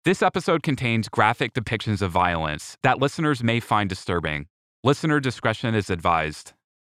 This episode contains graphic depictions of violence that listeners may find disturbing. Listener discretion is advised.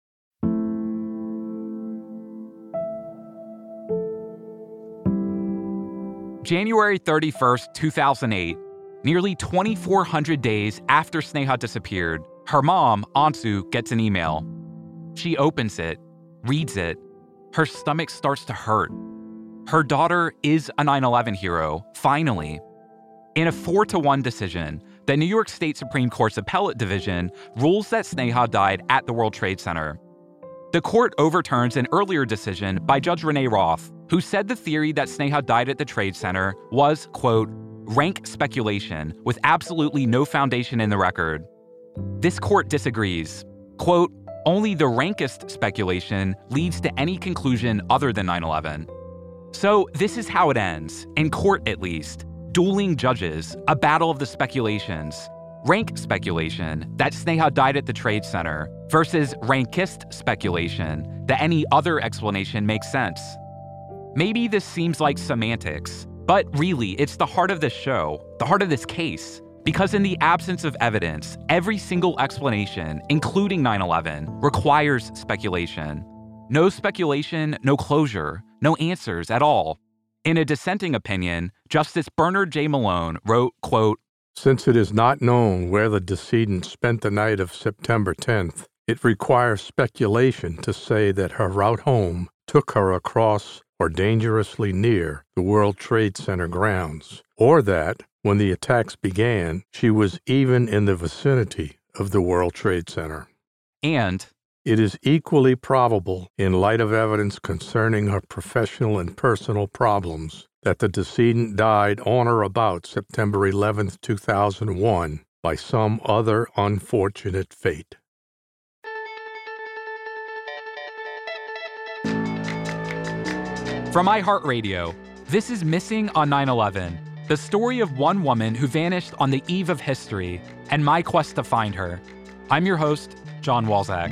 January 31st, 2008, nearly 2,400 days after Sneha disappeared, her mom, Ansu, gets an email. She opens it, reads it. Her stomach starts to hurt. Her daughter is a 9/11 hero, finally. In a 4-1 decision, the New York State Supreme Court's Appellate Division rules that Sneha died at the World Trade Center. The court overturns an earlier decision by Judge Renee Roth, who said the theory that Sneha died at the Trade Center was, quote, rank speculation with absolutely no foundation in the record. This court disagrees. Quote, only the rankest speculation leads to any conclusion other than 9/11. So this is how it ends, in court at least. Dueling judges, a battle of the speculations. Rank speculation that Sneha died at the Trade Center versus rankist speculation that any other explanation makes sense. Maybe this seems like semantics, but really it's the heart of this show, the heart of this case. Because in the absence of evidence, every single explanation, including 9/11, requires speculation. No speculation, no closure, no answers at all. In a dissenting opinion, Justice Bernard J. Malone wrote, quote, since it is not known where the decedent spent the night of September 10th, it requires speculation to say that her route home took her across or dangerously near the World Trade Center grounds, or that, when the attacks began, she was even in the vicinity of the World Trade Center. And it is equally probable, in light of evidence concerning her professional and personal problems, that the decedent died on or about September 11th, 2001, by some other unfortunate fate. From iHeartRadio, this is Missing on 9/11, the story of one woman who vanished on the eve of history and my quest to find her. I'm your host, John Walzak.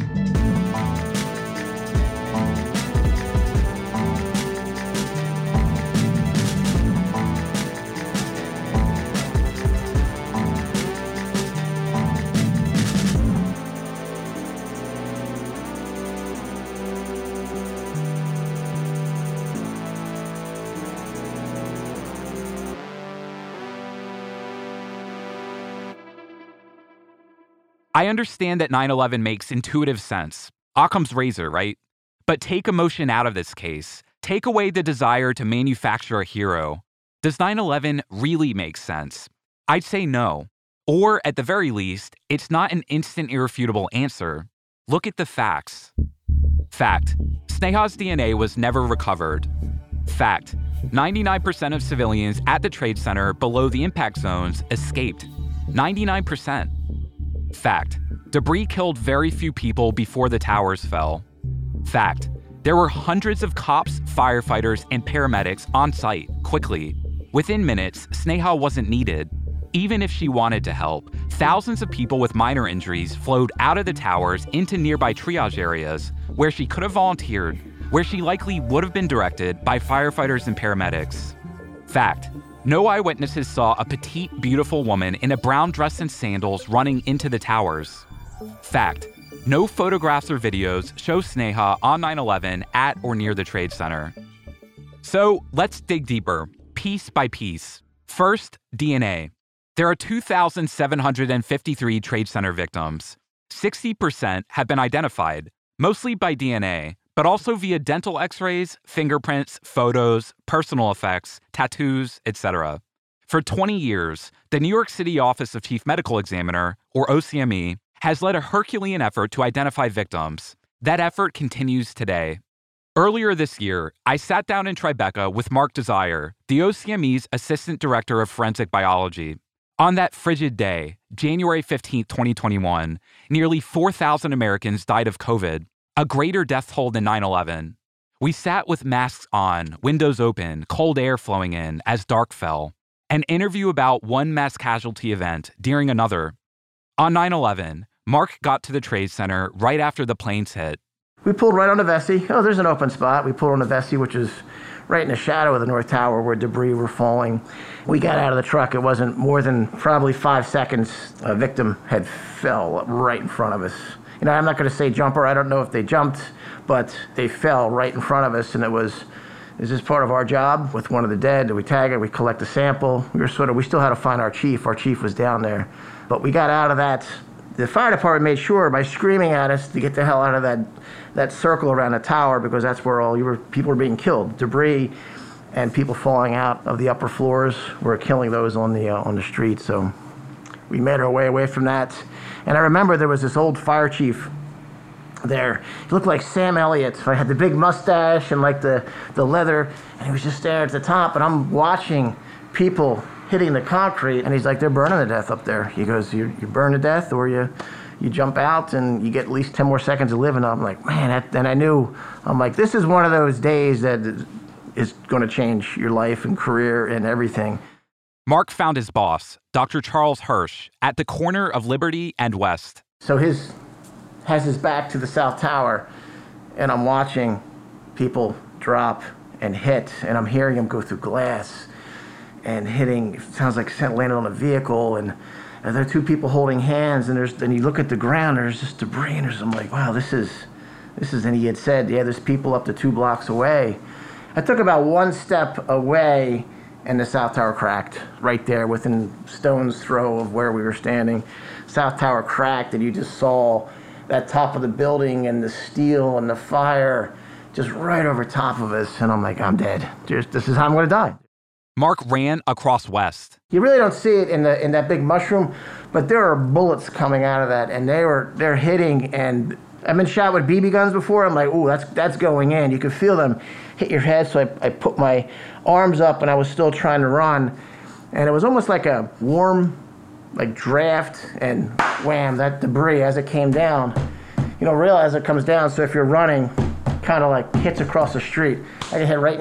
I understand that 9/11 makes intuitive sense. Occam's razor, right? But take emotion out of this case. Take away the desire to manufacture a hero. Does 9/11 really make sense? I'd say no. Or, at the very least, it's not an instant irrefutable answer. Look at the facts. Fact: Sneha's DNA was never recovered. Fact: 99% of civilians at the Trade Center below the impact zones escaped. 99%. Fact: debris killed very few people before the towers fell. Fact: there were hundreds of cops, firefighters, and paramedics on site quickly. Within minutes, Sneha wasn't needed. Even if she wanted to help, thousands of people with minor injuries flowed out of the towers into nearby triage areas where she could have volunteered, where she likely would have been directed by firefighters and paramedics. Fact: no eyewitnesses saw a petite, beautiful woman in a brown dress and sandals running into the towers. Fact: no photographs or videos show Sneha on 9/11 at or near the Trade Center. So let's dig deeper, piece by piece. First, DNA. There are 2,753 Trade Center victims. 60% have been identified, mostly by DNA, but also via dental x-rays, fingerprints, photos, personal effects, tattoos, etc. For 20 years, the New York City Office of Chief Medical Examiner, or OCME, has led a Herculean effort to identify victims. That effort continues today. Earlier this year, I sat down in Tribeca with Mark Desire, the OCME's Assistant Director of Forensic Biology. On that frigid day, January 15, 2021, nearly 4,000 Americans died of COVID, a greater death toll than 9/11. We sat with masks on, windows open, cold air flowing in as dark fell. An interview about one mass casualty event during another. On 9/11, Mark got to the Trade Center right after the planes hit. We pulled right onto Vesey. Oh, there's an open spot. We pulled onto Vesey, which is right in the shadow of the North Tower where debris were falling. We got out of the truck. It wasn't more than probably 5 seconds. A victim had fell right in front of us. I'm not going to say jumper. I don't know if they jumped, but they fell right in front of us, and it was just part of our job with one of the dead. We tag it, we collect a sample. We still had to find our chief. Our chief was down there. But we got out of that. The fire department made sure by screaming at us to get the hell out of that circle around the tower, because that's where people were being killed. Debris and people falling out of the upper floors were killing those on the street. So we made our way away from that. And I remember there was this old fire chief there. He looked like Sam Elliott. He had the big mustache and like the leather, and he was just there at the top. And I'm watching people hitting the concrete, and he's like, they're burning to death up there. He goes, you burn to death, or you jump out and you get at least 10 more seconds of living. I'm like, man, and I knew, I'm like, this is one of those days that is going to change your life and career and everything. Mark found his boss, Dr. Charles Hirsch, at the corner of Liberty and West. So has his back to the South Tower, and I'm watching people drop and hit, and I'm hearing him go through glass and hitting. It sounds like landed on a vehicle, and there are two people holding hands, and you look at the ground, there's just debris, and I'm like, wow, this is, and he had said, yeah, there's people up to 2 blocks away. I took about 1 step away, and the South Tower cracked right there within stone's throw of where we were standing. South Tower cracked, and you just saw that top of the building and the steel and the fire just right over top of us. And I'm like, I'm dead. This is how I'm going to die. Mark ran across West. You really don't see it in that big mushroom, but there are bullets coming out of that, and they're hitting. And I've been shot with BB guns before. I'm like, ooh, that's going in. You could feel them hit your head. So I put my arms up, and I was still trying to run, and it was almost like a warm, like draft, and wham, that debris as it came down. You don't realize it comes down. So if you're running, kind of like hits across the street. I get hit right in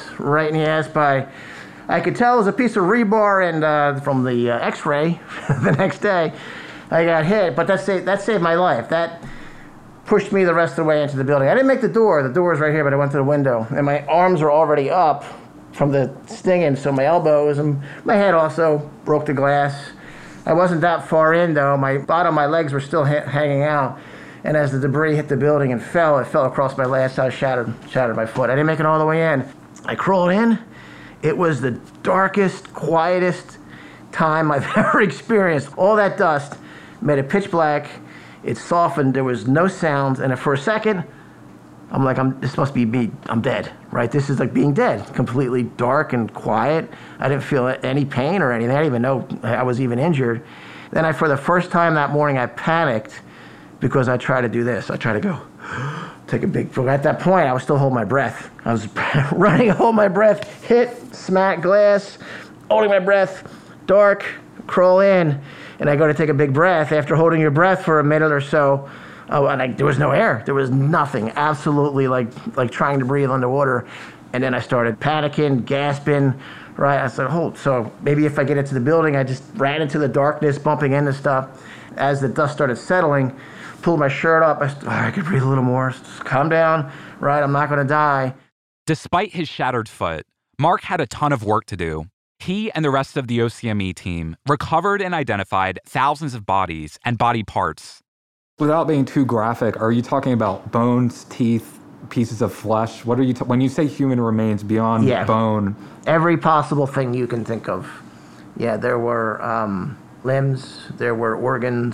the ass by. I could tell it was a piece of rebar, and from the X-ray the next day, I got hit. But that saved my life. That pushed me the rest of the way into the building. I didn't make the door. The door is right here, but I went to the window, and my arms were already up from the stinging, so my elbows and my head also broke the glass. I wasn't that far in, though. My legs were still hanging out, and as the debris hit the building and it fell across my legs. I shattered my foot. I didn't make it all the way in. I crawled in. It was the darkest, quietest time I've ever experienced. All that dust made it pitch black. It softened. There was no sound. And for a second, I'm like, this must be me. I'm dead, right? This is like being dead. Completely dark and quiet. I didn't feel any pain or anything. I didn't even know I was even injured. Then for the first time that morning, I panicked because I tried to do this. I tried to go, take a big, at that point, I was still holding my breath. I was running, hold my breath, hit, smack glass, holding my breath, dark, crawl in, and I go to take a big breath. After holding your breath for a minute or so, and there was no air. There was nothing, absolutely like trying to breathe underwater. And then I started panicking, gasping, right? I said, so maybe if I get into the building, I just ran into the darkness, bumping into stuff. As the dust started settling, pulled my shirt up. I could breathe a little more. Just calm down, right? I'm not going to die. Despite his shattered foot, Mark had a ton of work to do. He and the rest of the OCME team recovered and identified thousands of bodies and body parts. Without being too graphic, are you talking about bones, teeth, pieces of flesh? What are you when you say human remains beyond bone? Every possible thing you can think of. Yeah, there were limbs, there were organs,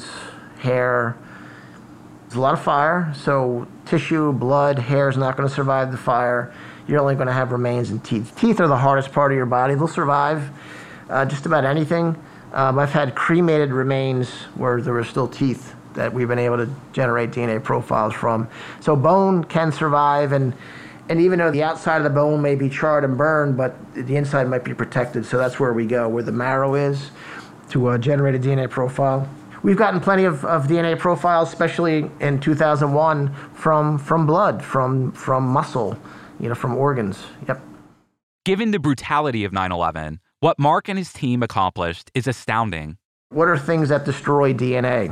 hair. There's a lot of fire, so tissue, blood, hair is not going to survive the fire. You're only going to have remains and teeth. Teeth are the hardest part of your body. They'll survive just about anything. I've had cremated remains where there were still teeth that we've been able to generate DNA profiles from. So bone can survive, and even though the outside of the bone may be charred and burned, but the inside might be protected. So that's where we go, where the marrow is, to generate a DNA profile. We've gotten plenty of DNA profiles, especially in 2001, from blood, from muscle, from organs. Yep. Given the brutality of 9/11, what Mark and his team accomplished is astounding. What are things that destroy DNA?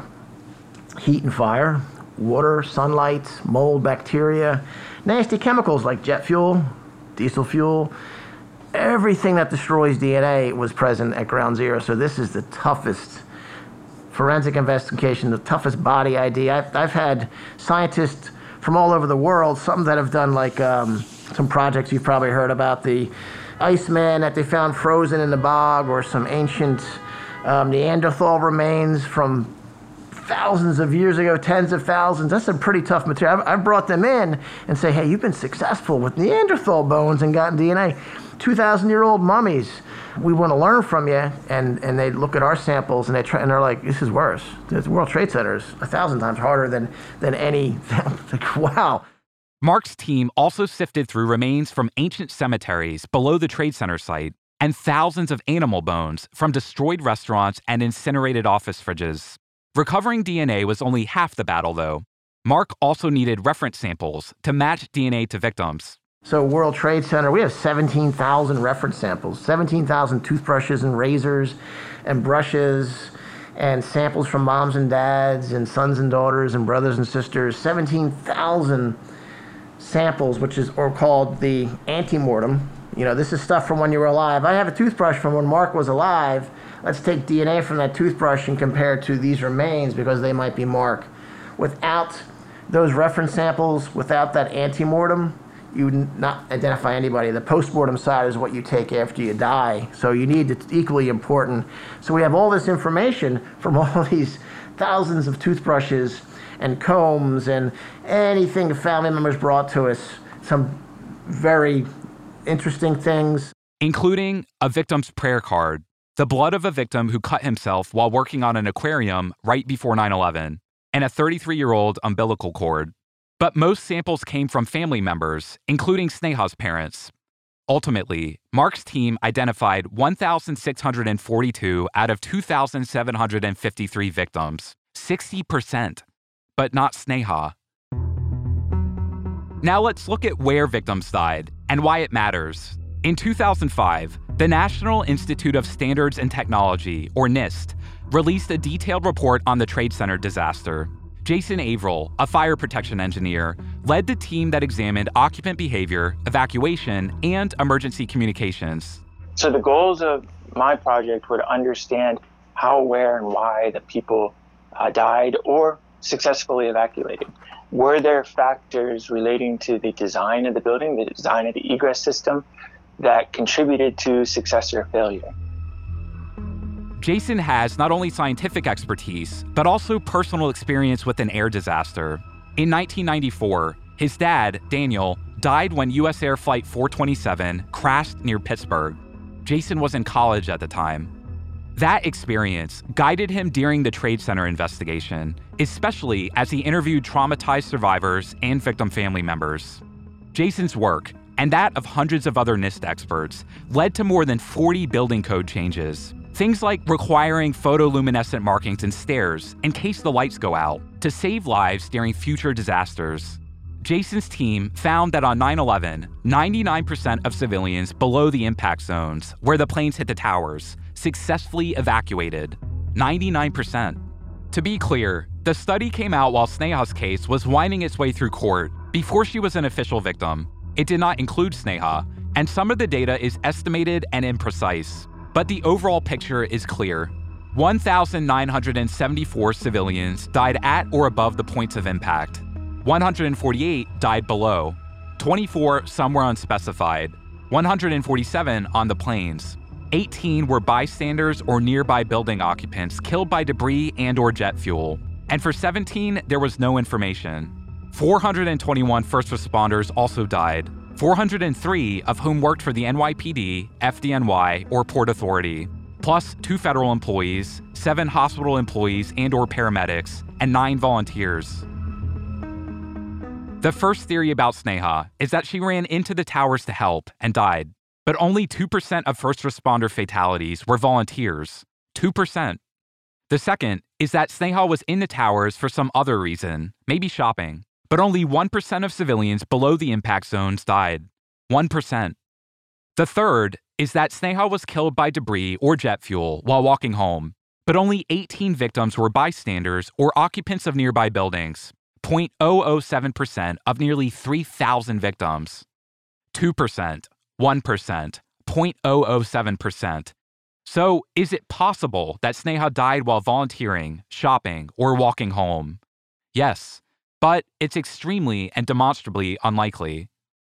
Heat and fire, water, sunlight, mold, bacteria, nasty chemicals like jet fuel, diesel fuel. Everything that destroys DNA was present at Ground Zero. So this is the toughest forensic investigation, the toughest body ID. I've had scientists from all over the world, some that have done like some projects you've probably heard about, the Iceman that they found frozen in the bog, or some ancient Neanderthal remains from thousands of years ago, tens of thousands. That's some pretty tough material. I've brought them in and say, hey, you've been successful with Neanderthal bones and gotten DNA. 2,000-year-old mummies. We want to learn from you. And they look at our samples and they're like, this is worse. The World Trade Center is 1,000 times harder than any. Like, wow. Mark's team also sifted through remains from ancient cemeteries below the Trade Center site and thousands of animal bones from destroyed restaurants and incinerated office fridges. Recovering DNA was only half the battle, though. Mark also needed reference samples to match DNA to victims. So World Trade Center, we have 17,000 reference samples, 17,000 toothbrushes and razors and brushes and samples from moms and dads and sons and daughters and brothers and sisters, 17,000 samples, which is or called the antemortem. You know, this is stuff from when you were alive. I have a toothbrush from when Mark was alive. Let's take DNA from that toothbrush and compare it to these remains because they might be Mark. Without those reference samples, without that antemortem, you would not identify anybody. The postmortem side is what you take after you die. So you need it equally important. So we have all this information from all these thousands of toothbrushes and combs and anything the family members brought to us. Some very interesting things. Including a victim's prayer card, the blood of a victim who cut himself while working on an aquarium right before 9/11, and a 33-year-old umbilical cord. But most samples came from family members, including Sneha's parents. Ultimately, Mark's team identified 1,642 out of 2,753 victims, 60%, but not Sneha. Now let's look at where victims died and why it matters. In 2005, the National Institute of Standards and Technology, or NIST, released a detailed report on the Trade Center disaster. Jason Averill, a fire protection engineer, led the team that examined occupant behavior, evacuation, and emergency communications. So the goals of my project were to understand how, where, and why the people died or successfully evacuated. Were there factors relating to the design of the building, the design of the egress system, that contributed to success or failure? Jason has not only scientific expertise, but also personal experience with an air disaster. In 1994, his dad, Daniel, died when US Air Flight 427 crashed near Pittsburgh. Jason was in college at the time. That experience guided him during the Trade Center investigation, especially as he interviewed traumatized survivors and victim family members. Jason's work, and that of hundreds of other NIST experts, led to more than 40 building code changes. Things like requiring photoluminescent markings in stairs in case the lights go out to save lives during future disasters. Jason's team found that on 9/11, 99% of civilians below the impact zones, where the planes hit the towers, successfully evacuated. 99%. To be clear, the study came out while Sneha's case was winding its way through court before she was an official victim. It did not include Sneha, and some of the data is estimated and imprecise. But the overall picture is clear. 1,974 civilians died at or above the points of impact. 148 died below. 24 somewhere unspecified. 147 on the planes. 18 were bystanders or nearby building occupants killed by debris and or jet fuel. And for 17, there was no information. 421 first responders also died. 403 of whom worked for the NYPD, FDNY, or Port Authority, plus 2 federal employees, 7 hospital employees and or paramedics, and 9 volunteers. The first theory about Sneha is that she ran into the towers to help and died, but only 2% of first responder fatalities were volunteers. 2%. The second is that Sneha was in the towers for some other reason, maybe shopping. But only 1% of civilians below the impact zones died. 1%. The third is that Sneha was killed by debris or jet fuel while walking home, but only 18 victims were bystanders or occupants of nearby buildings, 0.007% of nearly 3,000 victims. 2%, 1%, 0.007%. So, is it possible that Sneha died while volunteering, shopping, or walking home? Yes, but it's extremely and demonstrably unlikely.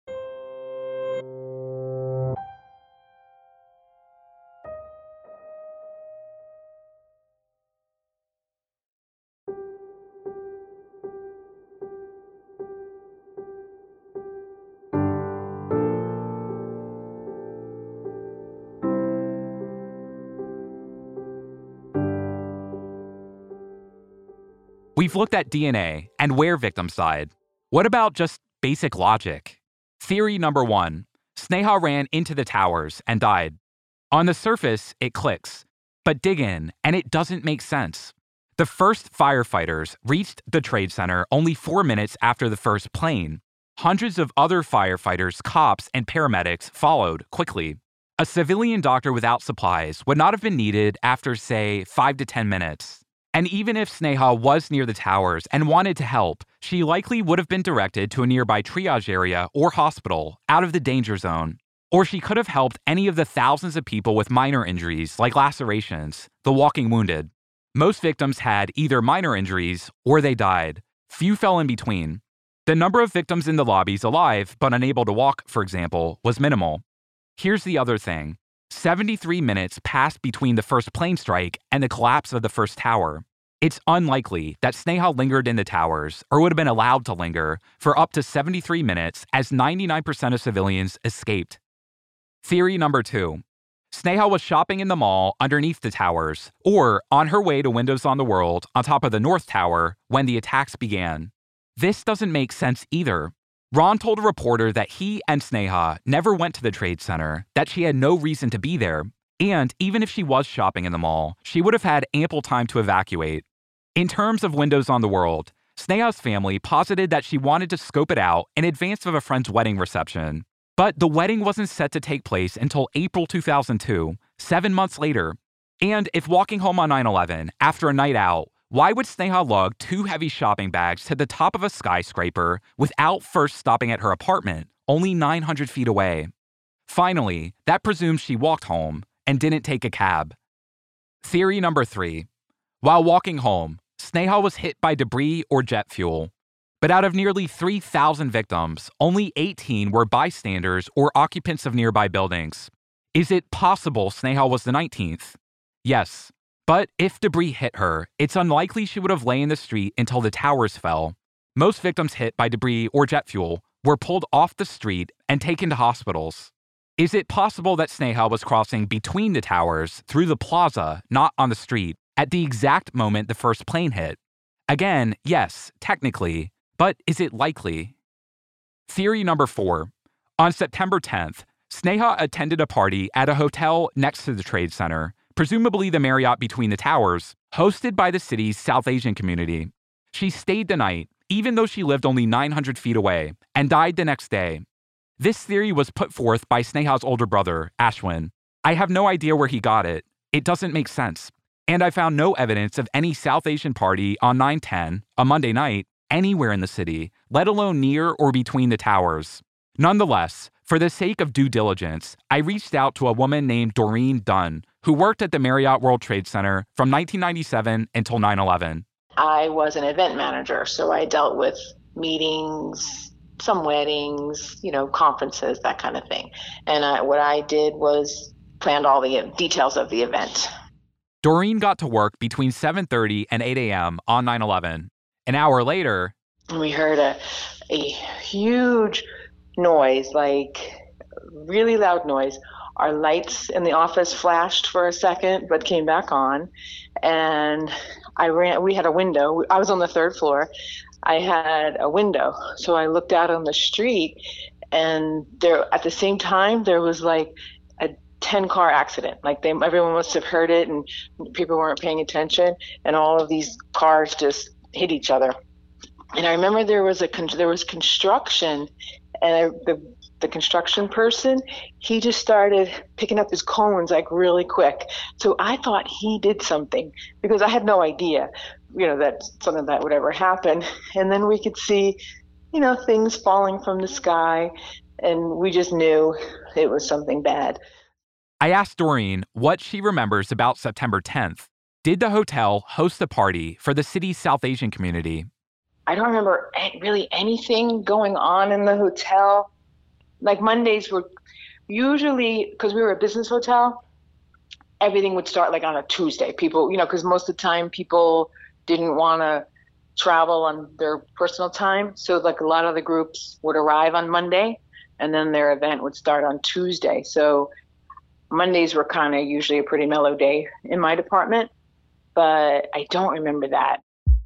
We've looked at DNA and where victims died. What about just basic logic? Theory number 1. Sneha ran into the towers and died. On the surface, it clicks. But dig in, and it doesn't make sense. The first firefighters reached the Trade Center only 4 minutes after the first plane. Hundreds of other firefighters, cops, and paramedics followed quickly. A civilian doctor without supplies would not have been needed after, say, 5 to 10 minutes. And even if Sneha was near the towers and wanted to help, she likely would have been directed to a nearby triage area or hospital out of the danger zone. Or she could have helped any of the thousands of people with minor injuries like lacerations, the walking wounded. Most victims had either minor injuries or they died. Few fell in between. The number of victims in the lobbies alive but unable to walk, for example, was minimal. Here's the other thing. 73 minutes passed between the first plane strike and the collapse of the first tower. It's unlikely that Sneha lingered in the towers or would have been allowed to linger for up to 73 minutes, as 99% of civilians escaped. Theory number 2. Sneha was shopping in the mall underneath the towers or on her way to Windows on the World on top of the North Tower when the attacks began. This doesn't make sense either. Ron told a reporter that he and Sneha never went to the Trade Center, that she had no reason to be there, and even if she was shopping in the mall, she would have had ample time to evacuate. In terms of Windows on the World, Sneha's family posited that she wanted to scope it out in advance of a friend's wedding reception. But the wedding wasn't set to take place until April 2002, 7 months later. And if walking home on 9/11 after a night out, why would Sneha lug 2 heavy shopping bags to the top of a skyscraper without first stopping at her apartment, only 900 feet away? Finally, that presumes she walked home and didn't take a cab. Theory number 3. While walking home, Sneha was hit by debris or jet fuel. But out of nearly 3,000 victims, only 18 were bystanders or occupants of nearby buildings. Is it possible Sneha was the 19th? Yes. But if debris hit her, it's unlikely she would have lain in the street until the towers fell. Most victims hit by debris or jet fuel were pulled off the street and taken to hospitals. Is it possible that Sneha was crossing between the towers through the plaza, not on the street, at the exact moment the first plane hit? Again, yes, technically, but is it likely? Theory number 4. On September 10th, Sneha attended a party at a hotel next to the Trade Center, presumably the Marriott between the towers, hosted by the city's South Asian community. She stayed the night, even though she lived only 900 feet away, and died the next day. This theory was put forth by Sneha's older brother, Ashwin. I have no idea where he got it. It doesn't make sense. And I found no evidence of any South Asian party on 9/10, a Monday night, anywhere in the city, let alone near or between the towers. Nonetheless, for the sake of due diligence, I reached out to a woman named Doreen Dunn, who worked at the Marriott World Trade Center from 1997 until 9/11. I was an event manager, so I dealt with meetings, some weddings, conferences, that kind of thing. And what I did was planned all the details of the event. Doreen got to work between 7:30 and 8 a.m. on 9/11. An hour later, we heard a huge noise, like really loud noise. Our lights in the office flashed for a second, but came back on. And we had a window. I was on the 3rd floor. I had a window. So I looked out on the street, and there, at the same time, there was like a 10-car accident. Like everyone must have heard it, and people weren't paying attention. And all of these cars just hit each other. And I remember there was construction, and the construction person, he just started picking up his cones like really quick. So I thought he did something, because I had no idea, that something that would ever happen. And then we could see, things falling from the sky. And we just knew it was something bad. I asked Doreen what she remembers about September 10th. Did the hotel host a party for the city's South Asian community? I don't remember really anything going on in the hotel. Like Mondays were usually, because we were a business hotel, everything would start like on a Tuesday. People, because most of the time people didn't want to travel on their personal time. So like a lot of the groups would arrive on Monday and then their event would start on Tuesday. So Mondays were kind of usually a pretty mellow day in my department, but I don't remember that.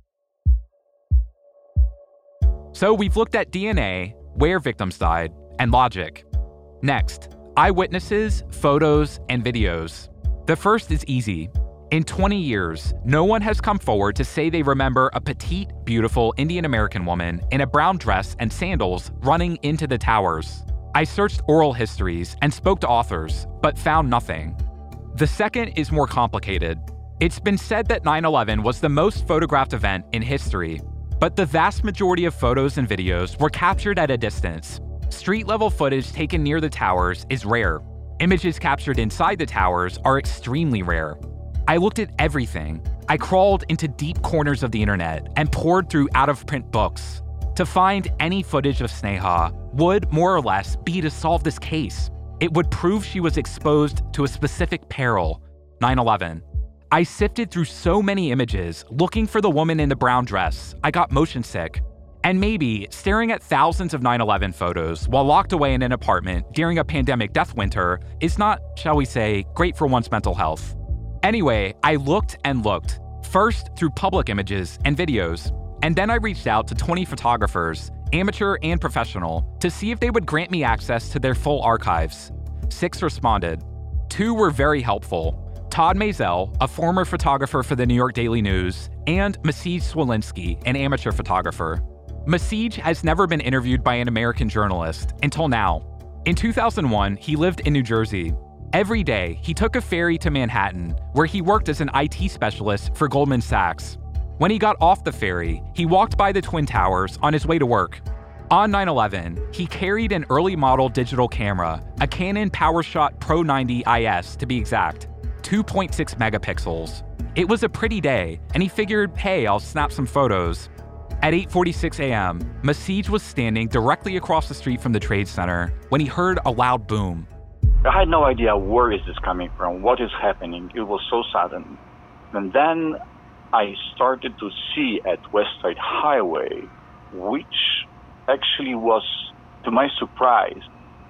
So we've looked at DNA, where victims died, and logic. Next, eyewitnesses, photos, and videos. The first is easy. In 20 years, no one has come forward to say they remember a petite, beautiful Indian American woman in a brown dress and sandals running into the towers. I searched oral histories and spoke to authors, but found nothing. The second is more complicated. It's been said that 9/11 was the most photographed event in history, but the vast majority of photos and videos were captured at a distance. Street-level footage taken near the towers is rare. Images captured inside the towers are extremely rare. I looked at everything. I crawled into deep corners of the internet and poured through out-of-print books. To find any footage of Sneha would, more or less, be to solve this case. It would prove she was exposed to a specific peril, 9/11. I sifted through so many images looking for the woman in the brown dress, I got motion sick. And maybe staring at thousands of 9/11 photos while locked away in an apartment during a pandemic death winter is not, shall we say, great for one's mental health. Anyway, I looked and looked, first through public images and videos, and then I reached out to 20 photographers, amateur and professional, to see if they would grant me access to their full archives. 6 responded. 2 were very helpful. Todd Mazel, a former photographer for the New York Daily News, and Masij Swilinski, an amateur photographer. Masij has never been interviewed by an American journalist until now. In 2001, he lived in New Jersey. Every day, he took a ferry to Manhattan, where he worked as an IT specialist for Goldman Sachs. When he got off the ferry, he walked by the Twin Towers on his way to work. On 9/11, he carried an early model digital camera, a Canon PowerShot Pro 90 IS to be exact, 2.6 megapixels. It was a pretty day, and he figured, hey, I'll snap some photos. At 8:46 a.m., Masij was standing directly across the street from the Trade Center when he heard a loud boom. I had no idea where is this coming from, what is happening. It was so sudden. And then I started to see at West Side Highway, which actually was, to my surprise,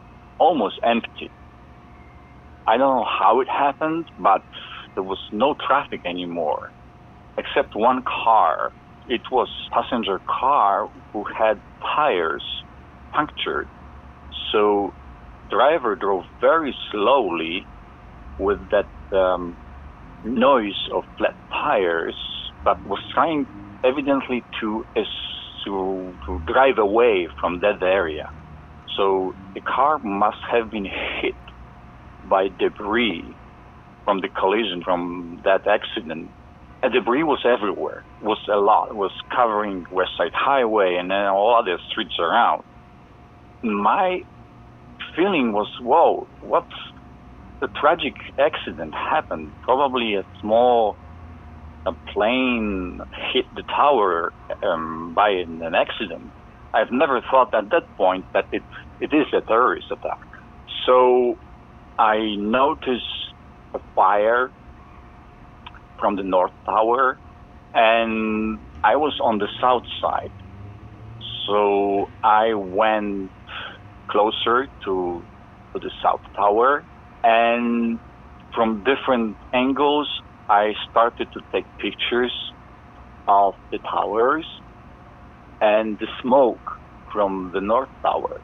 almost empty. I don't know how it happened, but there was no traffic anymore, except one car. It was a passenger car who had tires punctured. So driver drove very slowly with that noise of flat tires, but was trying evidently to drive away from that area. So the car must have been hit by debris from the collision, from that accident. And debris was everywhere, was a lot. It was covering West Side Highway and then all other streets around. My feeling was, whoa, what a tragic accident happened. Probably a plane hit the tower by an accident. I've never thought at that point that it is a terrorist attack. So I noticed a fire from the North Tower, and I was on the south side. So I went closer to the South Tower, and from different angles, I started to take pictures of the towers and the smoke from the North Tower.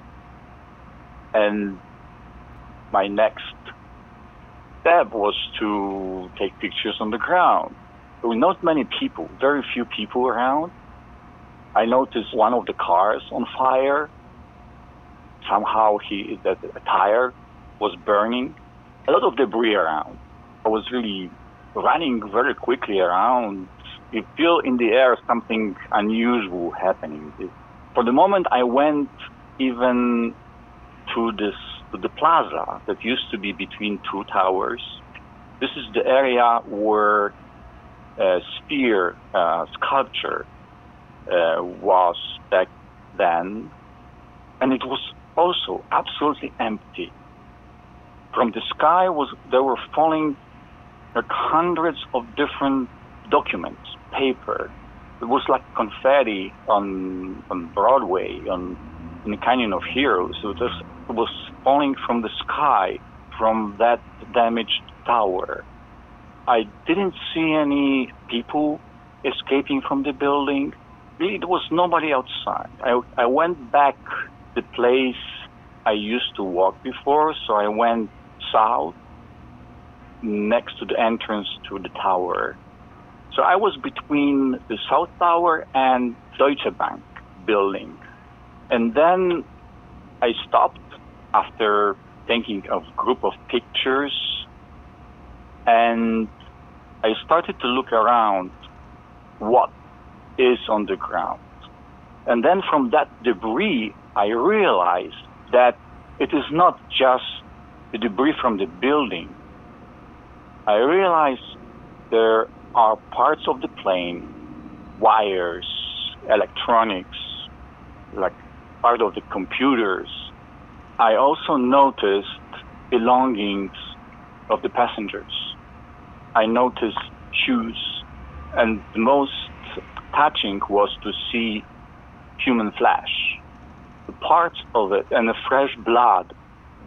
And my next step was to take pictures on the ground. There were not many people, very few people around. I noticed one of the cars on fire. Somehow the tire was burning. A lot of debris around. I was really running very quickly around. You feel in the air something unusual happening. For the moment, I went even to the plaza that used to be between two towers. This is the area where sphere sculpture was back then, and it was also absolutely empty. From the sky there were falling like hundreds of different documents, paper. It was like confetti on Broadway, in the Canyon of Heroes. It was falling from the sky from that damaged tower. I didn't see any people escaping from the building. Really, there was nobody outside. I went back the place I used to walk before, so I went south next to the entrance to the tower. So I was between the South Tower and Deutsche Bank building. And then I stopped after taking a group of pictures, and I started to look around what is on the ground. And then from that debris, I realized that it is not just the debris from the building. I realized there are parts of the plane, wires, electronics, like part of the computers. I also noticed belongings of the passengers. I noticed shoes, and the most touching was to see human flesh, the parts of it, and the fresh blood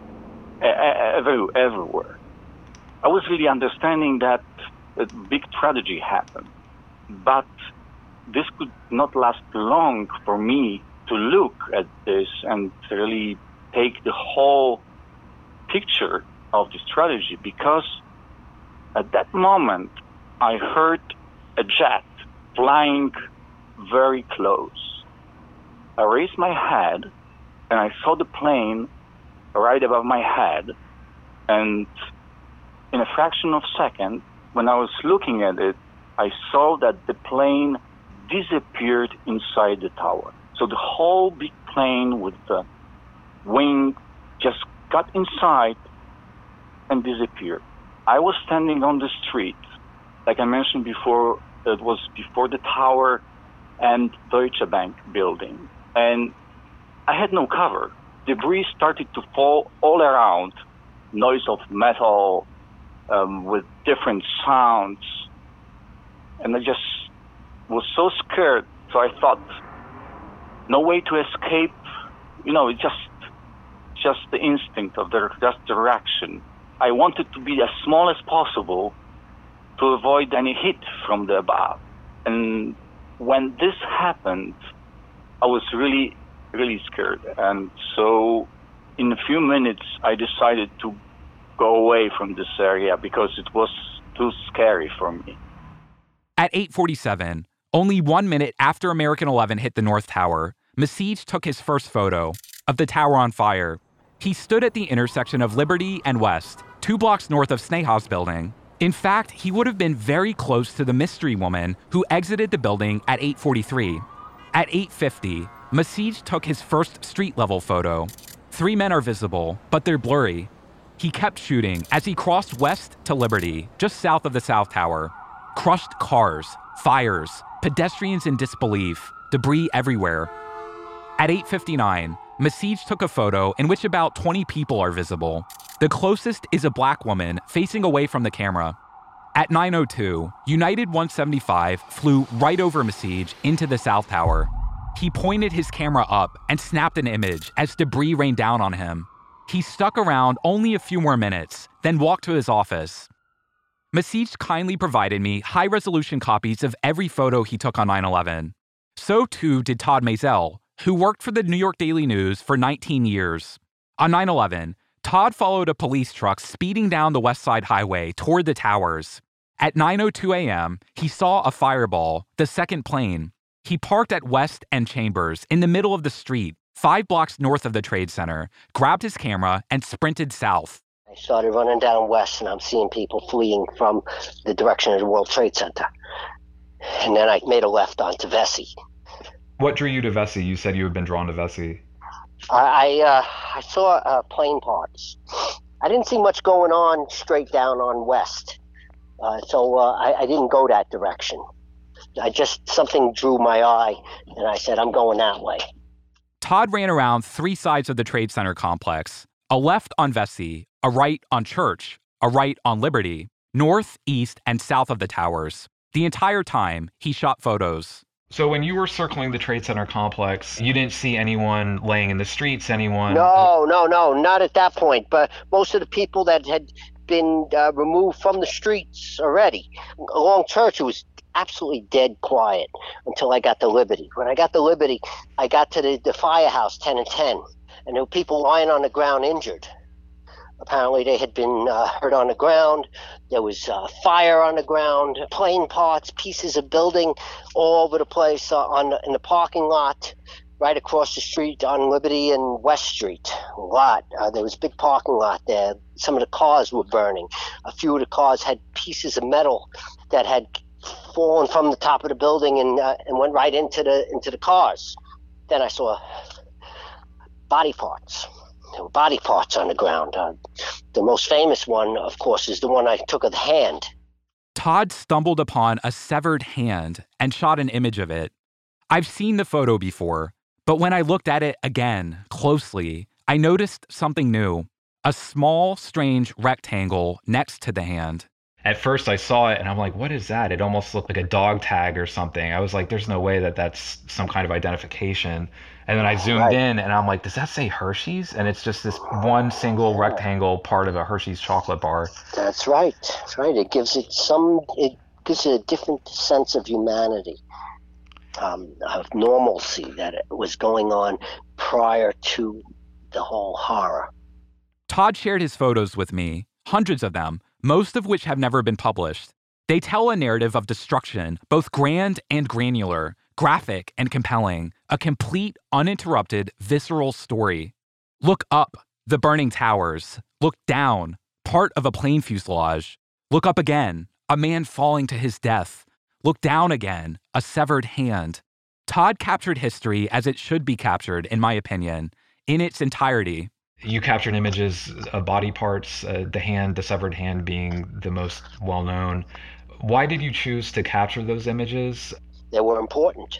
everywhere. I was really understanding that a big tragedy happened, but this could not last long for me to look at this and really take the whole picture of this tragedy, because at that moment I heard a jet flying very close. I raised my head and I saw the plane right above my head, and in a fraction of a second, when I was looking at it, I saw that the plane disappeared inside the tower. So the whole big plane with the wing just got inside and disappeared. I was standing on the street. Like I mentioned before, it was before the tower and Deutsche Bank building. And I had no cover. Debris started to fall all around, noise of metal, with different sounds. And I just was so scared. So I thought, no way to escape. It's just the instinct of just direction. I wanted to be as small as possible to avoid any hit from the above. And when this happened, I was really, really scared. And so in a few minutes, I decided to go away from this area because it was too scary for me. At 8:47, only 1 minute after American 11 hit the North Tower, Macij took his first photo of the tower on fire. He stood at the intersection of Liberty and West, 2 blocks north of Sneha's building. In fact, he would have been very close to the mystery woman who exited the building at 8:43. At 8:50, Macij took his first street-level photo. 3 men are visible, but they're blurry. He kept shooting as he crossed west to Liberty, just south of the South Tower. Crushed cars, fires, pedestrians in disbelief, debris everywhere. At 8:59, Macij took a photo in which about 20 people are visible. The closest is a black woman facing away from the camera. At 9:02, United 175 flew right over Macij into the South Tower. He pointed his camera up and snapped an image as debris rained down on him. He stuck around only a few more minutes, then walked to his office. Macij kindly provided me high-resolution copies of every photo he took on 9/11. So too did Todd Mazel, who worked for the New York Daily News for 19 years. On 9/11, Todd followed a police truck speeding down the West Side Highway toward the towers. At 9:02 a.m., he saw a Fireball, the second plane. He parked at West and Chambers in the middle of the street, 5 blocks north of the Trade Center, grabbed his camera, and sprinted south. I started running down West, and I'm seeing people fleeing from the direction of the World Trade Center. And then I made a left onto Vesey. What drew you to Vesey? You said you had been drawn to Vesey. I saw plane parts. I didn't see much going on straight down on West, so I didn't go that direction. Something drew my eye, and I said, I'm going that way. Todd ran around 3 sides of the Trade Center complex, a left on Vesey, a right on Church, a right on Liberty, north, east, and south of the towers. The entire time, he shot photos. So when you were circling the Trade Center complex, you didn't see anyone laying in the streets, anyone? No, not at that point. But most of the people that had been removed from the streets already. Along Church, it was absolutely dead quiet until I got to Liberty. When I got to Liberty, I got to the firehouse 10 and 10, and there were people lying on the ground injured. Apparently they had been hurt on the ground. There was fire on the ground, plane parts, pieces of building all over the place in the parking lot right across the street on Liberty and West Street. A lot. There was a big parking lot there. Some of the cars were burning. A few of the cars had pieces of metal that had fallen from the top of the building and went right into the cars. Then I saw body parts. There were body parts on the ground. The most famous one, of course, is the one I took of the hand. Todd stumbled upon a severed hand and shot an image of it. I've seen the photo before, but when I looked at it again, closely, I noticed something new. A small, strange rectangle next to the hand. At first I saw it and I'm like, what is that? It almost looked like a dog tag or something. I was like, there's no way that that's some kind of identification. And then I zoomed in and I'm like, does that say Hershey's? And it's just this one single rectangle part of a Hershey's chocolate bar. That's right. It gives it a different sense of humanity, of normalcy that was going on prior to the whole horror. Todd shared his photos with me, hundreds of them, most of which have never been published. They tell a narrative of destruction, both grand and granular, graphic and compelling, a complete, uninterrupted, visceral story. Look up, the burning towers. Look down, part of a plane fuselage. Look up again, a man falling to his death. Look down again, a severed hand. Todd captured history as it should be captured, in my opinion, in its entirety. You captured images of body parts, the severed hand being the most well-known. Why did you choose to capture those images? They were important.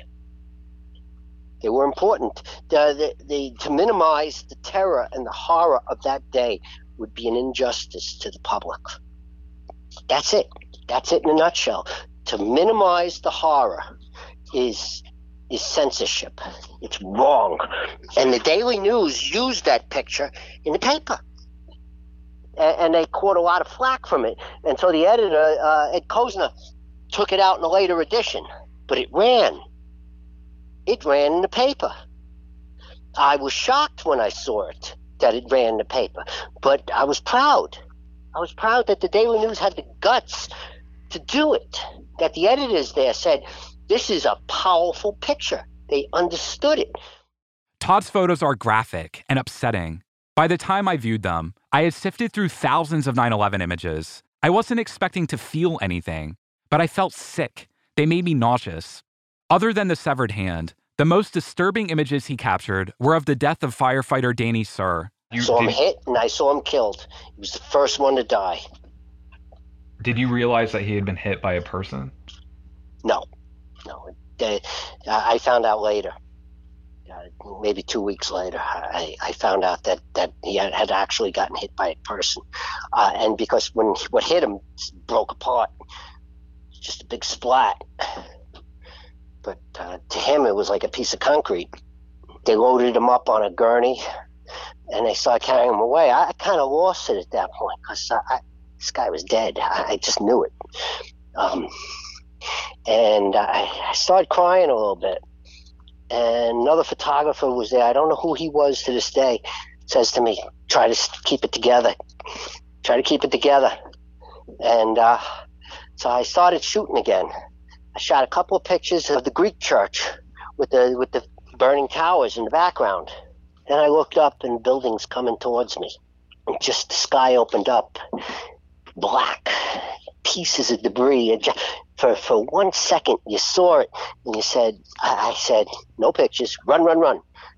To minimize the terror and the horror of that day would be an injustice to the public. That's it. That's it in a nutshell. To minimize the horror is censorship. It's wrong. And the Daily News used that picture in the paper. And they caught a lot of flack from it. And so the editor, Ed Kozner, took it out in a later edition. But it ran. It ran in the paper. I was shocked when I saw it, that it ran in the paper. But I was proud. I was proud that the Daily News had the guts to do it. That the editors there said, this is a powerful picture. They understood it. Todd's photos are graphic and upsetting. By the time I viewed them, I had sifted through thousands of 9/11 images. I wasn't expecting to feel anything, but I felt sick. They made me nauseous. Other than the severed hand, the most disturbing images he captured were of the death of firefighter Danny Sir. I saw him hit and I saw him killed. He was the first one to die. Did you realize that he had been hit by a person? No. I found out later. Maybe 2 weeks later, I found out that he had actually gotten hit by a person. And because what hit him broke apart, just a big splat. But to him, it was like a piece of concrete. They loaded him up on a gurney, and they started carrying him away. I kind of lost it at that point because this guy was dead. I just knew it. And I started crying a little bit. And another photographer was there. I don't know who he was to this day. Says to me, try to keep it together. Try to keep it together. And so I started shooting again. I shot a couple of pictures of the Greek church with the burning towers in the background. Then I looked up and buildings coming towards me. And just the sky opened up. Black. Pieces of debris. For 1 second, you saw it, and you said, I said, no pictures, run.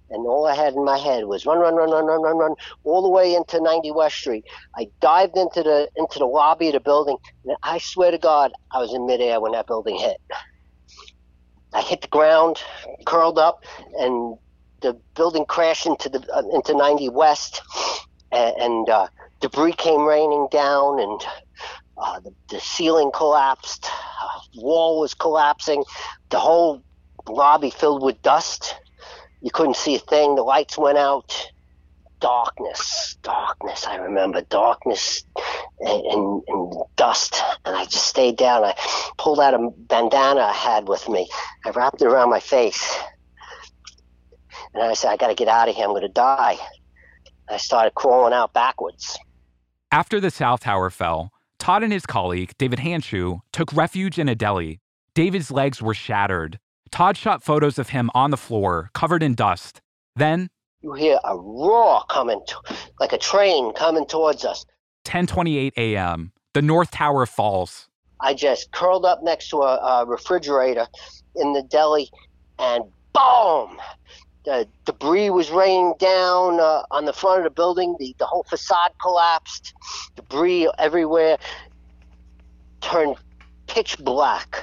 And all I had in my head was run, all the way into 90 West Street. I dived into the lobby of the building, and I swear to God, I was in midair when that building hit. I hit the ground, curled up, and the building crashed into 90 West, and debris came raining down, and the ceiling collapsed, wall was collapsing, the whole lobby filled with dust. You couldn't see a thing. The lights went out. Darkness. I remember darkness and dust. And I just stayed down. I pulled out a bandana I had with me. I wrapped it around my face. And I said, I got to get out of here. I'm going to die. I started crawling out backwards. After the South Tower fell, Todd and his colleague, David Hanshu, took refuge in a deli. David's legs were shattered. Todd shot photos of him on the floor, covered in dust. Then you hear a roar coming, like a train coming towards us. 10:28 a.m. The North Tower falls. I just curled up next to a refrigerator in the deli, and boom! The debris was raining down on the front of the building. The whole facade collapsed. Debris everywhere. Turned pitch black.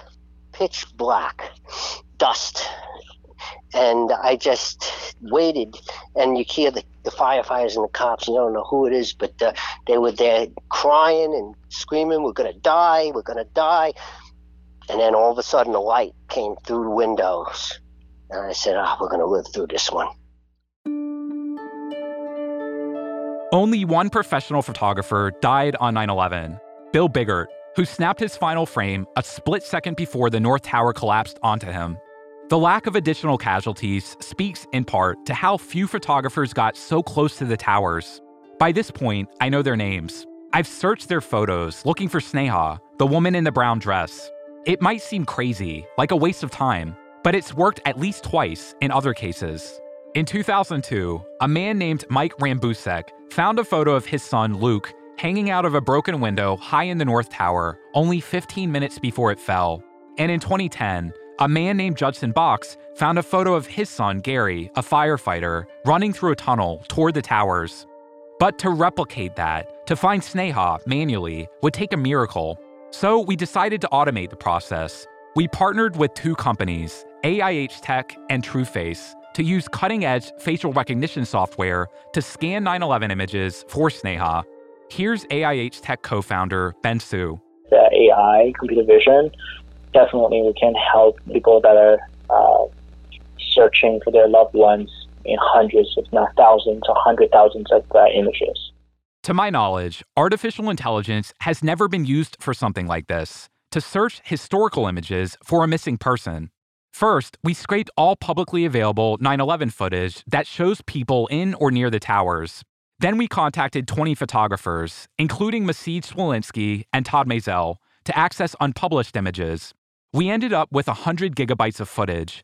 Dust. And I just waited, and you hear the firefighters and the cops. You don't know who it is, but they were there crying and screaming, we're going to die. And then all of a sudden the light came through the windows. And I said, we're going to live through this one. Only one professional photographer died on 9/11, Bill Biggert, who snapped his final frame a split second before the North Tower collapsed onto him. The lack of additional casualties speaks in part to how few photographers got so close to the towers. By this point, I know their names. I've searched their photos looking for Sneha, the woman in the brown dress. It might seem crazy, like a waste of time, but it's worked at least twice in other cases. In 2002, a man named Mike Rambusek found a photo of his son, Luke, hanging out of a broken window high in the North Tower only 15 minutes before it fell. And in 2010, a man named Judson Box found a photo of his son, Gary, a firefighter, running through a tunnel toward the towers. But to replicate that, to find Sneha manually, would take a miracle. So we decided to automate the process. We partnered with two companies, AIH Tech and TrueFace, to use cutting-edge facial recognition software to scan 9/11 images for Sneha. Here's AIH Tech co-founder Ben Su. The AI, computer vision, definitely can help people that are searching for their loved ones in hundreds, if not thousands, or 100,000s of images. To my knowledge, artificial intelligence has never been used for something like this, to search historical images for a missing person. First, we scraped all publicly available 9/11 footage that shows people in or near the towers. Then we contacted 20 photographers, including Maciej Smolinski and Todd Mazel, to access unpublished images. We ended up with 100 gigabytes of footage,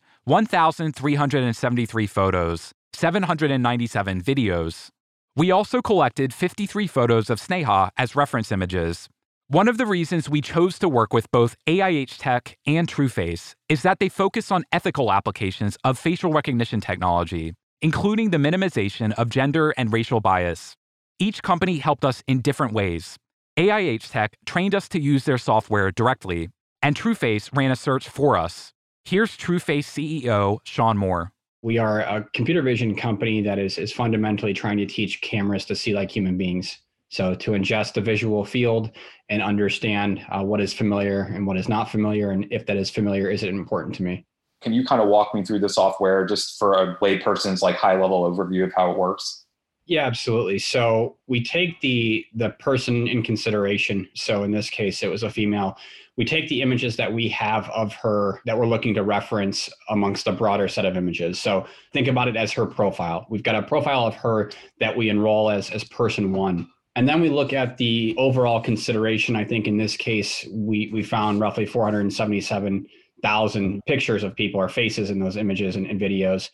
1,373 photos, 797 videos. We also collected 53 photos of Sneha as reference images. One of the reasons we chose to work with both AIH Tech and TrueFace is that they focus on ethical applications of facial recognition technology, including the minimization of gender and racial bias. Each company helped us in different ways. AIH Tech trained us to use their software directly, and TrueFace ran a search for us. Here's TrueFace CEO Sean Moore. We are a computer vision company that is fundamentally trying to teach cameras to see like human beings. So to ingest the visual field and understand what is familiar and what is not familiar, and if that is familiar, is it important to me? Can you kind of walk me through the software just for a layperson's like high-level overview of how it works? Yeah, absolutely. So we take the person in consideration. So in this case, it was a female. We take the images that we have of her that we're looking to reference amongst a broader set of images. So think about it as her profile. We've got a profile of her that we enroll as person one. And then we look at the overall consideration. I think in this case, we found roughly 477,000 pictures of people or faces in those images and videos.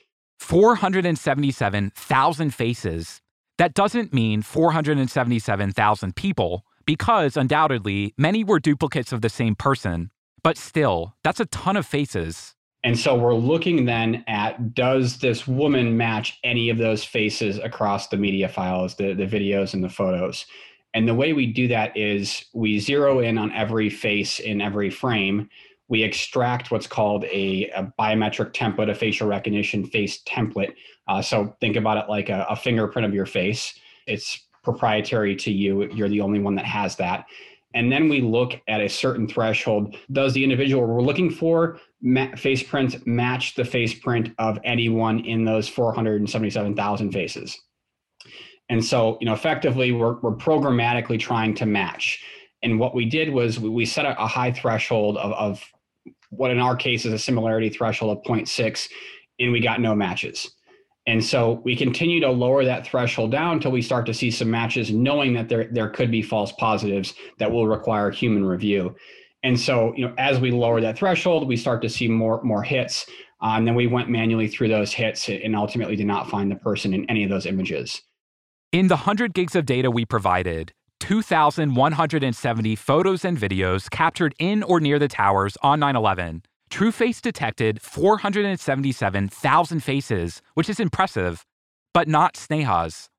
477,000 faces. That doesn't mean 477,000 people, because undoubtedly many were duplicates of the same person. But still, that's a ton of faces. And so we're looking then at, does this woman match any of those faces across the media files, the videos and the photos? And the way we do that is we zero in on every face in every frame. We extract what's called a biometric template, a facial recognition face template. So think about it like a fingerprint of your face. It's proprietary to you. You're the only one that has that. And then we look at a certain threshold. Does the individual we're looking for face print match the face print of anyone in those 477,000 faces? And so, effectively, we're programmatically trying to match. And what we did was we set a high threshold of what in our case is a similarity threshold of 0.6, and we got no matches. And so we continue to lower that threshold down until we start to see some matches, knowing that there could be false positives that will require human review. And so, as we lower that threshold, we start to see more hits. And then we went manually through those hits and ultimately did not find the person in any of those images. In the 100 gigs of data we provided, 2,170 photos and videos captured in or near the towers on 9/11, TrueFace detected 477,000 faces, which is impressive, but not Sneha's.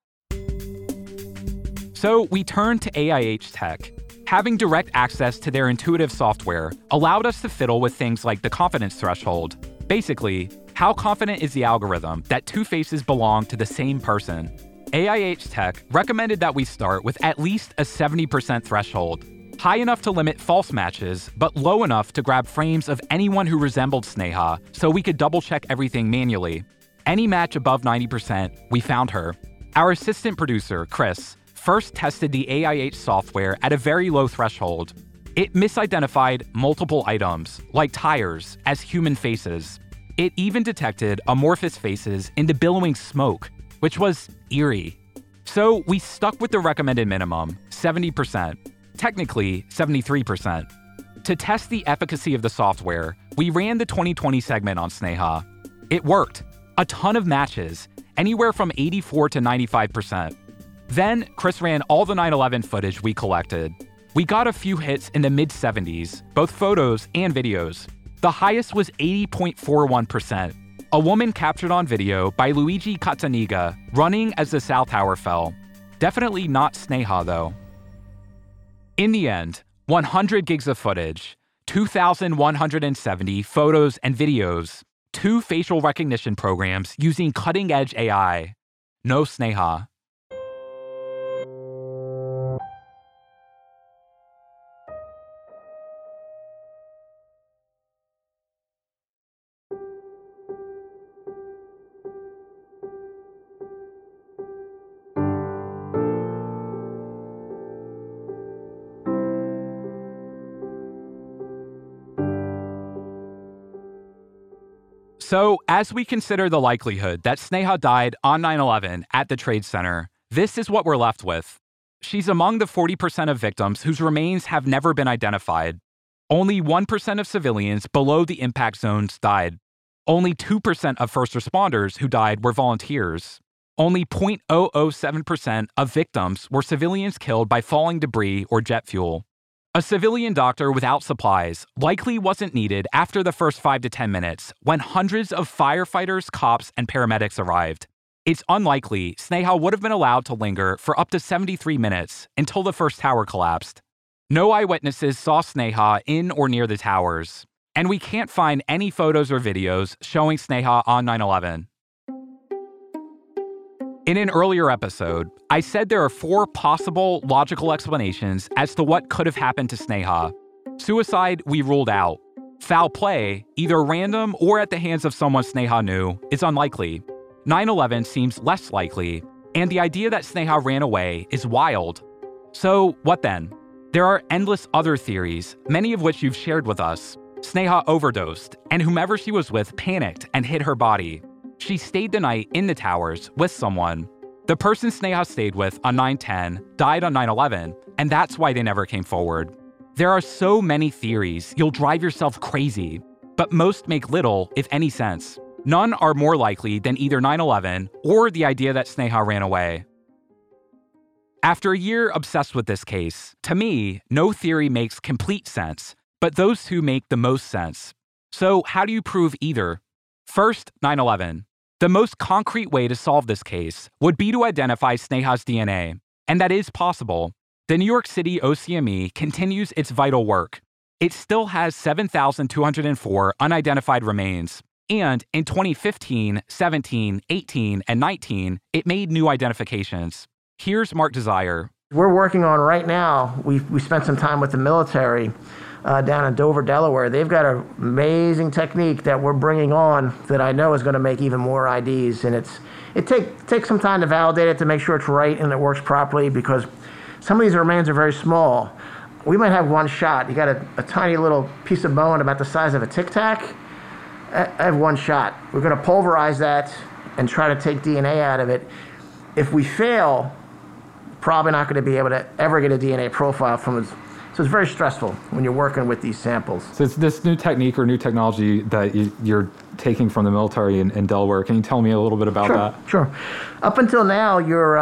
So we turned to AIH Tech. Having direct access to their intuitive software allowed us to fiddle with things like the confidence threshold. Basically, how confident is the algorithm that two faces belong to the same person? AIH Tech recommended that we start with at least a 70% threshold, high enough to limit false matches, but low enough to grab frames of anyone who resembled Sneha so we could double-check everything manually. Any match above 90%, we found her. Our assistant producer, Chris, first tested the AIH software at a very low threshold. It misidentified multiple items, like tires, as human faces. It even detected amorphous faces in the billowing smoke, which was eerie. So we stuck with the recommended minimum, 70%. Technically, 73%. To test the efficacy of the software, we ran the 2020 segment on Sneha. It worked. A ton of matches, anywhere from 84 to 95%. Then, Chris ran all the 9/11 footage we collected. We got a few hits in the mid-70s, both photos and videos. The highest was 80.41%. A woman captured on video by Luigi Cazzaniga running as the South Tower fell. Definitely not Sneha, though. In the end, 100 gigs of footage, 2,170 photos and videos, 2 facial recognition programs using cutting-edge AI. No Sneha. So, as we consider the likelihood that Sneha died on 9/11 at the Trade Center, this is what we're left with. She's among the 40% of victims whose remains have never been identified. Only 1% of civilians below the impact zones died. Only 2% of first responders who died were volunteers. Only 0.007% of victims were civilians killed by falling debris or jet fuel. A civilian doctor without supplies likely wasn't needed after the first 5 to 10 minutes when hundreds of firefighters, cops, and paramedics arrived. It's unlikely Sneha would have been allowed to linger for up to 73 minutes until the first tower collapsed. No eyewitnesses saw Sneha in or near the towers, and we can't find any photos or videos showing Sneha on 9/11. In an earlier episode, I said there are 4 possible logical explanations as to what could have happened to Sneha. Suicide, we ruled out. Foul play, either random or at the hands of someone Sneha knew, is unlikely. 9/11 seems less likely, and the idea that Sneha ran away is wild. So, what then? There are endless other theories, many of which you've shared with us. Sneha overdosed, and whomever she was with panicked and hid her body. She stayed the night in the towers with someone. The person Sneha stayed with on 9/10 died on 9/11, and that's why they never came forward. There are so many theories, you'll drive yourself crazy, but most make little, if any, sense. None are more likely than either 9/11 or the idea that Sneha ran away. After a year obsessed with this case, to me, no theory makes complete sense, but those two make the most sense. So how do you prove either? First, 9/11. The most concrete way to solve this case would be to identify Sneha's DNA, and that is possible. The New York City OCME continues its vital work. It still has 7,204 unidentified remains, and in 2015, 17, 18, and 19, it made new identifications. Here's Mark Desire. We're working on right now, we spent some time with the military down in Dover, Delaware. They've got an amazing technique that we're bringing on that I know is going to make even more IDs. And it takes some time to validate it to make sure it's right and it works properly, because some of these remains are very small. We might have one shot. You got a tiny little piece of bone about the size of a Tic Tac. I have one shot. We're going to pulverize that and try to take DNA out of it. If we fail, probably not going to be able to ever get a DNA profile from it. So it's very stressful when you're working with these samples. So it's this new technique or new technology that you're taking from the military in Delaware. Can you tell me a little bit about that? Sure. Up until now,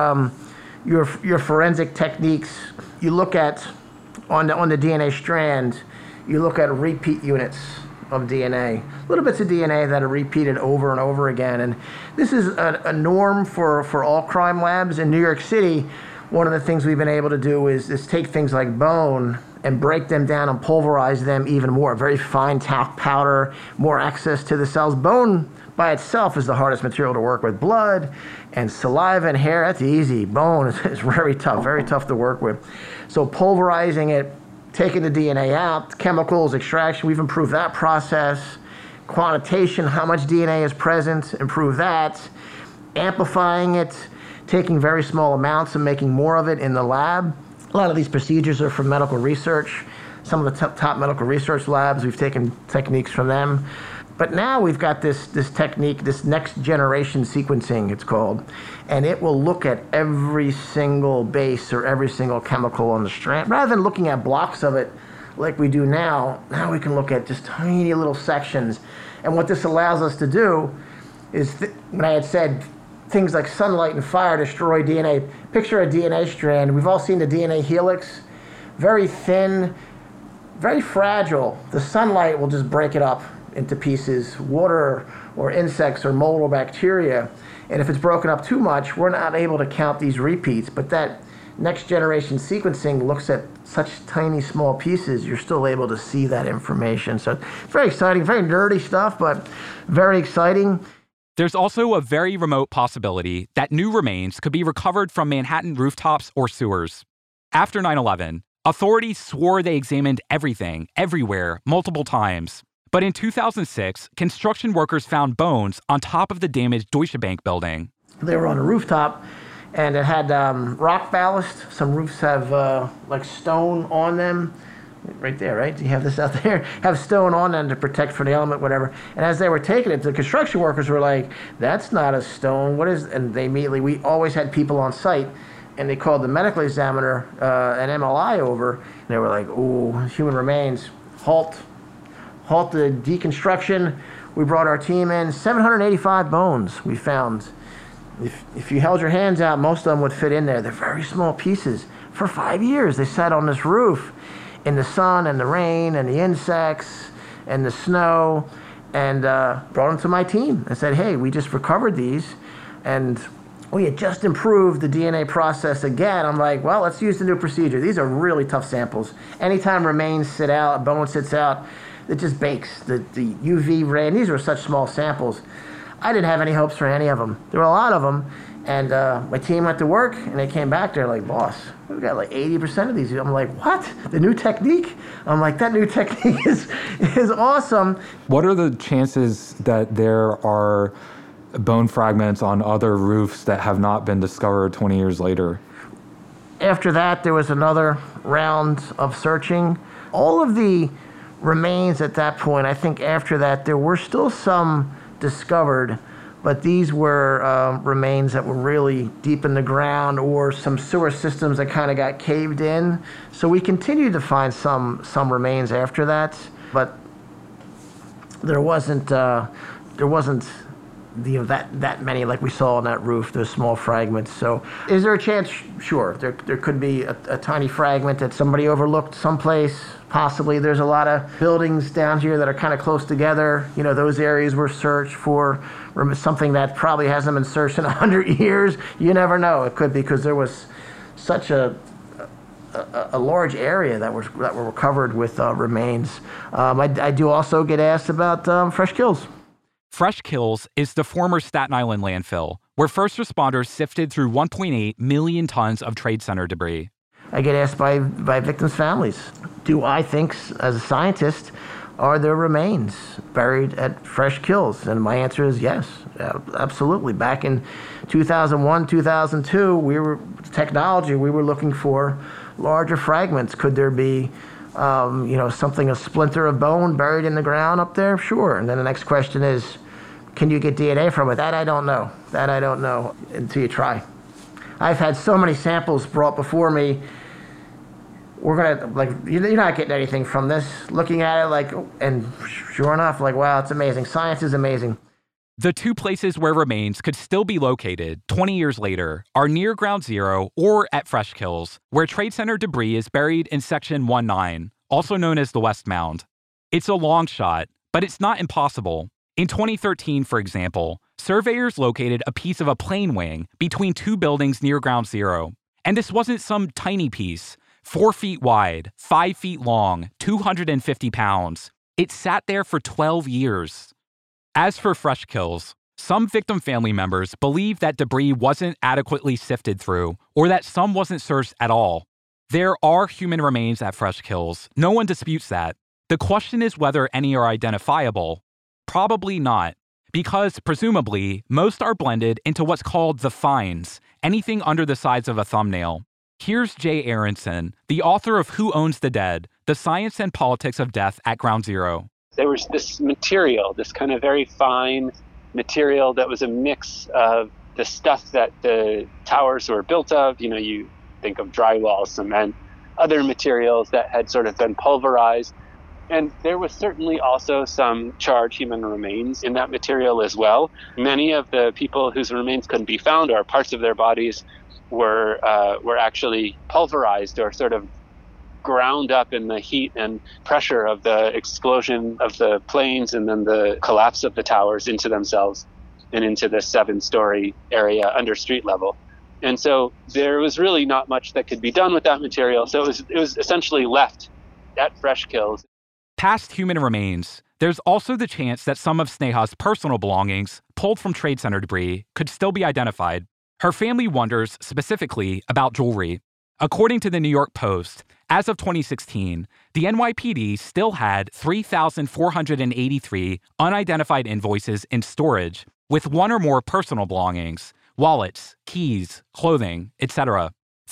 your forensic techniques, you look at, on the DNA strand, you look at repeat units of DNA, little bits of DNA that are repeated over and over again. And this is a norm for all crime labs. In New York City, one of the things we've been able to do is take things like bone and break them down and pulverize them even more. Very fine talc powder, more access to the cells. Bone by itself is the hardest material to work with. Blood and saliva and hair, that's easy. Bone is very tough to work with. So pulverizing it, taking the DNA out, chemicals, extraction, we've improved that process. Quantitation, how much DNA is present, improve that. Amplifying it, taking very small amounts and making more of it in the lab. A lot of these procedures are from medical research. Some of the top medical research labs, we've taken techniques from them. But now we've got this technique, this next generation sequencing, it's called, and it will look at every single base or every single chemical on the strand. Rather than looking at blocks of it like we do now we can look at just tiny little sections. And what this allows us to do is, when I had said things like sunlight and fire destroy DNA, picture a DNA strand. We've all seen the DNA helix, very thin, very fragile. The sunlight will just break it up into pieces, water or insects or mold or bacteria. And if it's broken up too much, we're not able to count these repeats. But that next generation sequencing looks at such tiny small pieces, you're still able to see that information. So it's very exciting, very nerdy stuff, but very exciting. There's also a very remote possibility that new remains could be recovered from Manhattan rooftops or sewers. After 9/11, authorities swore they examined everything, everywhere, multiple times. But in 2006, construction workers found bones on top of the damaged Deutsche Bank building. They were on a rooftop, and it had rock ballast. Some roofs have like stone on them. Right there, right? You have this out there. Have stone on them to protect from the element, whatever. And as they were taking it, the construction workers were like, that's not a stone. What is? And they immediately, we always had people on site, and they called the medical examiner, an MLI over, and they were like, ooh, human remains, halt the deconstruction. We brought our team in, 785 bones we found. If you held your hands out, most of them would fit in there. They're very small pieces. For 5 years, they sat on this roof in the sun and the rain and the insects and the snow, and brought them to my team and said, hey, we just recovered these, and we had just improved the DNA process again. I'm like, well, let's use the new procedure. These are really tough samples. Anytime remains sit out, a bone sits out, it just bakes. The UV ray, and these were such small samples. I didn't have any hopes for any of them. There were a lot of them, and my team went to work, and they came back, they're like, boss, we've got like 80% of these. I'm like, what? The new technique? I'm like, that new technique is awesome. What are the chances that there are bone fragments on other roofs that have not been discovered 20 years later? After that, there was another round of searching. All of the remains at that point, I think after that, there were still some discovered, but these were remains that were really deep in the ground, or some sewer systems that kind of got caved in. So we continued to find some remains after that, but there wasn't that many like we saw on that roof, those small fragments. So is there a chance? Sure, there could be a tiny fragment that somebody overlooked someplace. Possibly there's a lot of buildings down here that are kind of close together. Those areas were searched for something that probably hasn't been searched in 100 years. You never know. It could be because there was such a large area that were recovered with remains. I do also get asked about Fresh Kills. Fresh Kills is the former Staten Island landfill, where first responders sifted through 1.8 million tons of Trade Center debris. I get asked by victims' families, do I think, as a scientist, are there remains buried at Fresh Kills? And my answer is yes, absolutely. Back in 2001, 2002, we were looking for larger fragments. Could there be, something, a splinter of bone buried in the ground up there? Sure. And then the next question is, can you get DNA from it? That I don't know until you try. I've had so many samples brought before me. You're not getting anything from this. Looking at it and sure enough, wow, it's amazing. Science is amazing. The two places where remains could still be located 20 years later are near Ground Zero or at Fresh Kills, where Trade Center debris is buried in Section 19, also known as the West Mound. It's a long shot, but it's not impossible. In 2013, for example, surveyors located a piece of a plane wing between two buildings near Ground Zero. And this wasn't some tiny piece, 4 feet wide, 5 feet long, 250 pounds. It sat there for 12 years. As for Fresh Kills, some victim family members believe that debris wasn't adequately sifted through or that some wasn't searched at all. There are human remains at Fresh Kills. No one disputes that. The question is whether any are identifiable. Probably not, because presumably most are blended into what's called the finds, anything under the size of a thumbnail. Here's Jay Aronson, the author of Who Owns the Dead? The Science and Politics of Death at Ground Zero. There was this material, this kind of very fine material that was a mix of the stuff that the towers were built of. You think of drywall, cement, other materials that had sort of been pulverized. And there was certainly also some charred human remains in that material as well. Many of the people whose remains couldn't be found or parts of their bodies were actually pulverized or sort of ground up in the heat and pressure of the explosion of the planes and then the collapse of the towers into themselves and into the 7-story area under street level. And so there was really not much that could be done with that material. So it was essentially left at Fresh Kills. Past human remains, there's also the chance that some of Sneha's personal belongings, pulled from Trade Center debris, could still be identified. Her family wonders specifically about jewelry. According to the New York Post, as of 2016, the NYPD still had 3,483 unidentified invoices in storage with one or more personal belongings, wallets, keys, clothing, etc.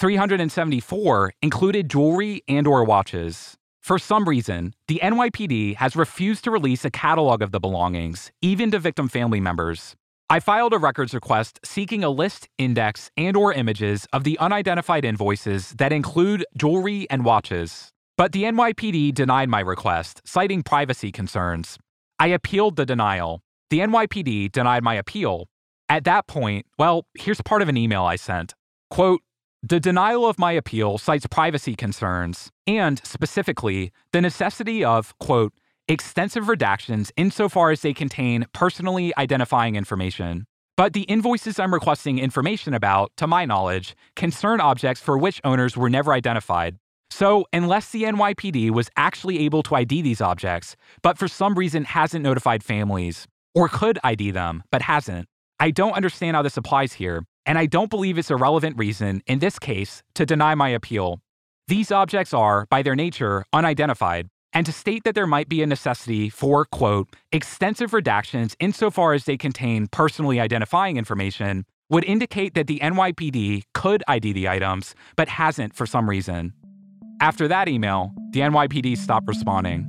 374 included jewelry and/or watches. For some reason, the NYPD has refused to release a catalog of the belongings, even to victim family members. I filed a records request seeking a list, index, and/or images of the unidentified invoices that include jewelry and watches. But the NYPD denied my request, citing privacy concerns. I appealed the denial. The NYPD denied my appeal. At that point, here's part of an email I sent. Quote, "The denial of my appeal cites privacy concerns and, specifically, the necessity of, quote, extensive redactions insofar as they contain personally identifying information. But the invoices I'm requesting information about, to my knowledge, concern objects for which owners were never identified. So, unless the NYPD was actually able to ID these objects, but for some reason hasn't notified families, or could ID them, but hasn't, I don't understand how this applies here, and I don't believe it's a relevant reason, in this case, to deny my appeal. These objects are, by their nature, unidentified, and to state that there might be a necessity for, quote, extensive redactions insofar as they contain personally identifying information would indicate that the NYPD could ID the items, but hasn't for some reason." After that email, the NYPD stopped responding.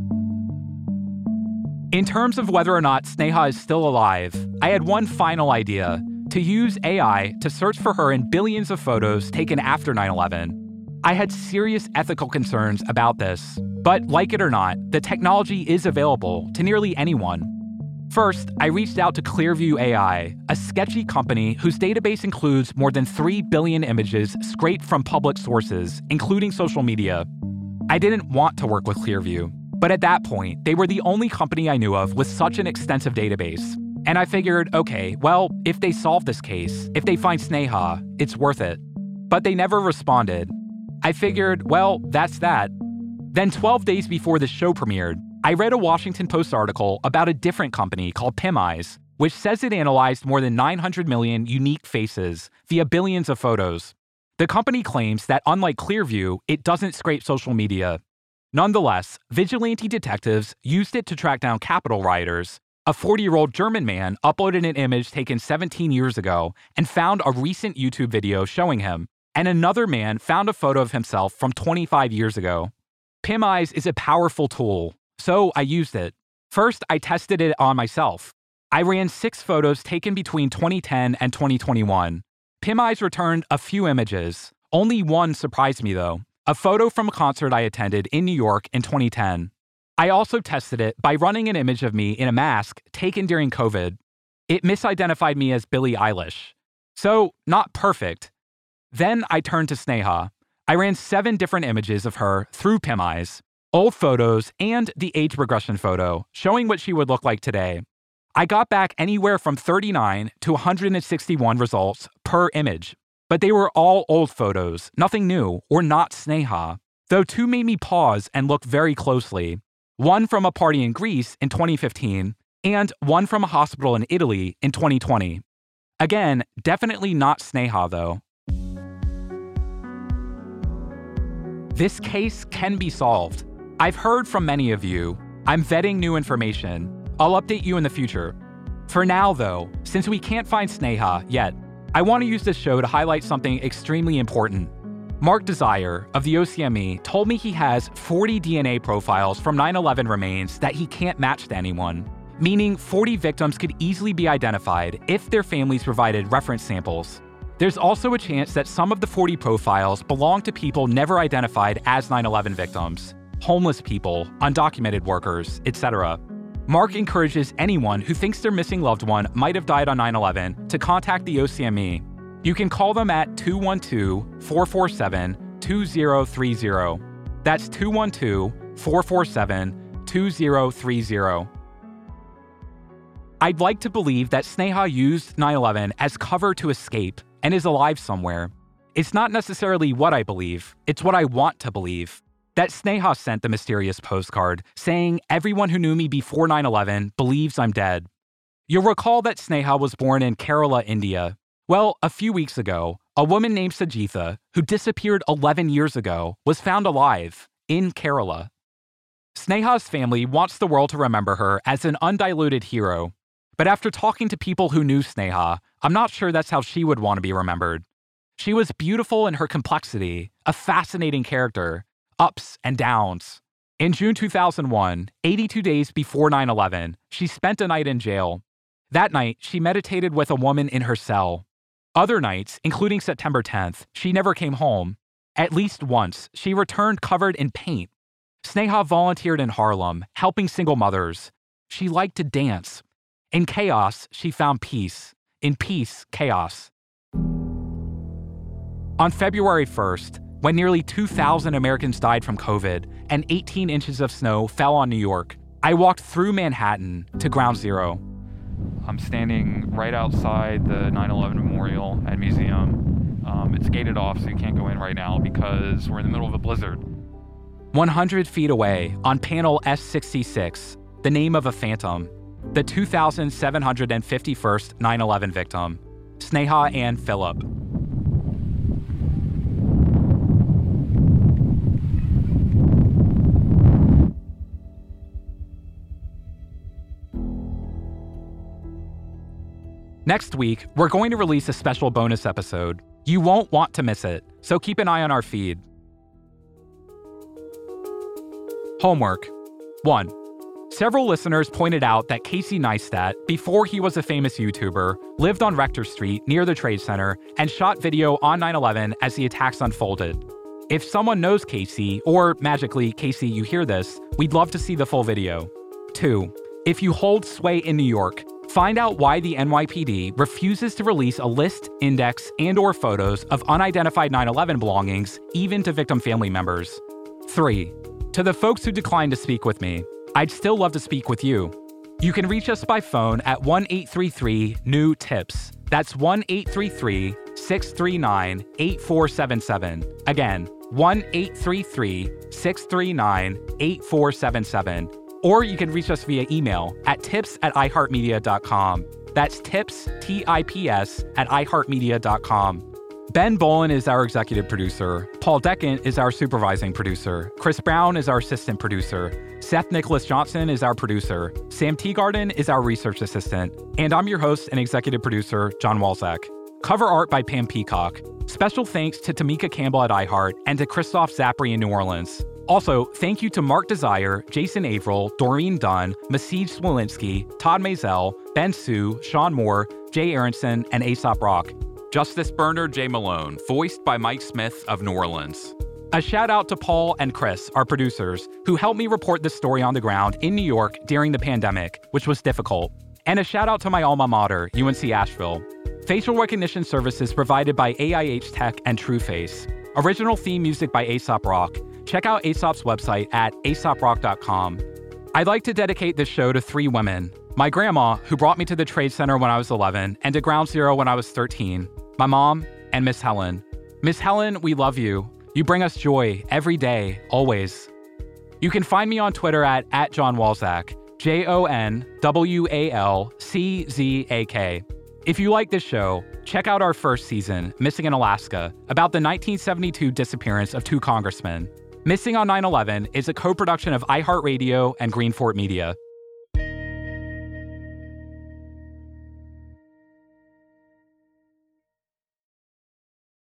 In terms of whether or not Sneha is still alive, I had one final idea: to use AI to search for her in billions of photos taken after 9/11. I had serious ethical concerns about this, but like it or not, the technology is available to nearly anyone. First, I reached out to Clearview AI, a sketchy company whose database includes more than 3 billion images scraped from public sources, including social media. I didn't want to work with Clearview, but at that point, they were the only company I knew of with such an extensive database. And I figured, okay, well, if they solve this case, if they find Sneha, it's worth it. But they never responded. I figured, well, that's that. Then 12 days before the show premiered, I read a Washington Post article about a different company called PimEyes, which says it analyzed more than 900 million unique faces via billions of photos. The company claims that unlike Clearview, it doesn't scrape social media. Nonetheless, vigilante detectives used it to track down Capitol rioters. A 40-year-old German man uploaded an image taken 17 years ago and found a recent YouTube video showing him, and another man found a photo of himself from 25 years ago. PimEyes is a powerful tool, so I used it. First, I tested it on myself. I ran 6 photos taken between 2010 and 2021. PimEyes returned a few images. Only one surprised me, though, a photo from a concert I attended in New York in 2010. I also tested it by running an image of me in a mask taken during COVID. It misidentified me as Billie Eilish. So, not perfect. Then I turned to Sneha. I ran 7 different images of her through PimEyes, old photos and the age regression photo, showing what she would look like today. I got back anywhere from 39 to 161 results per image, but they were all old photos, nothing new or not Sneha, though 2 made me pause and look very closely. One from a party in Greece in 2015, and one from a hospital in Italy in 2020. Again, definitely not Sneha, though. This case can be solved. I've heard from many of you. I'm vetting new information. I'll update you in the future. For now, though, since we can't find Sneha yet, I want to use this show to highlight something extremely important. Mark Desire of the OCME told me he has 40 DNA profiles from 9/11 remains that he can't match to anyone, meaning 40 victims could easily be identified if their families provided reference samples. There's also a chance that some of the 40 profiles belong to people never identified as 9/11 victims, homeless people, undocumented workers, etc. Mark encourages anyone who thinks their missing loved one might have died on 9/11 to contact the OCME. You can call them at 212-447-2030. That's 212-447-2030. I'd like to believe that Sneha used 9/11 as cover to escape and is alive somewhere. It's not necessarily what I believe, it's what I want to believe. That Sneha sent the mysterious postcard saying everyone who knew me before 9/11 believes I'm dead. You'll recall that Sneha was born in Kerala, India. Well, a few weeks ago, a woman named Sajitha, who disappeared 11 years ago, was found alive in Kerala. Sneha's family wants the world to remember her as an undiluted hero. But after talking to people who knew Sneha, I'm not sure that's how she would want to be remembered. She was beautiful in her complexity, a fascinating character, ups and downs. In June 2001, 82 days before 9/11, she spent a night in jail. That night, she meditated with a woman in her cell. Other nights, including September 10th, she never came home. At least once, she returned covered in paint. Sneha volunteered in Harlem, helping single mothers. She liked to dance. In chaos, she found peace. In peace, chaos. On February 1st, when nearly 2,000 Americans died from COVID and 18 inches of snow fell on New York, I walked through Manhattan to Ground Zero. I'm standing right outside the 9/11 Memorial and Museum. It's gated off, so you can't go in right now because we're in the middle of a blizzard. 100 feet away, on panel S66, the name of a phantom, the 2,751st 9/11 victim, Sneha Ann Phillip. Next week, we're going to release a special bonus episode. You won't want to miss it, so keep an eye on our feed. Homework. 1. Several listeners pointed out that Casey Neistat, before he was a famous YouTuber, lived on Rector Street near the Trade Center and shot video on 9/11 as the attacks unfolded. If someone knows Casey, or magically, Casey, you hear this, we'd love to see the full video. 2. If you hold sway in New York, find out why the NYPD refuses to release a list, index, and/or photos of unidentified 9/11 belongings, even to victim family members. 3. To the folks who declined to speak with me, I'd still love to speak with you. You can reach us by phone at 1-833-NEW-TIPS. That's 1-833-639-8477. Again, 1-833-639-8477. Or you can reach us via email at tips@iheartmedia.com. That's tips, T-I-P-S, @iheartmedia.com. Ben Bolin is our executive producer. Paul Deckant is our supervising producer. Chris Brown is our assistant producer. Seth Nicholas Johnson is our producer. Sam Teagarden is our research assistant. And I'm your host and executive producer, John Walzak. Cover art by Pam Peacock. Special thanks to Tamika Campbell at iHeart and to Christoph Zapri in New Orleans. Also, thank you to Mark Desire, Jason Averill, Doreen Dunn, Masij Smolinski, Todd Mazel, Ben Sue, Sean Moore, Jay Aronson, and Aesop Rock. Justice Bernard J. Malone, voiced by Mike Smith of New Orleans. A shout out to Paul and Chris, our producers, who helped me report this story on the ground in New York during the pandemic, which was difficult. And a shout out to my alma mater, UNC Asheville. Facial recognition services provided by AIH Tech and TrueFace. Original theme music by Aesop Rock. Check out Aesop's website at aesoprock.com. I'd like to dedicate this show to 3 women. My grandma, who brought me to the Trade Center when I was 11 and to Ground Zero when I was 13. My mom, and Miss Helen. Miss Helen, we love you. You bring us joy every day, always. You can find me on Twitter at John Walzak, JONWALCZAK. If you like this show, check out our first season, Missing in Alaska, about the 1972 disappearance of 2 congressmen. Missing on 9/11 is a co-production of iHeartRadio and Greenfort Media.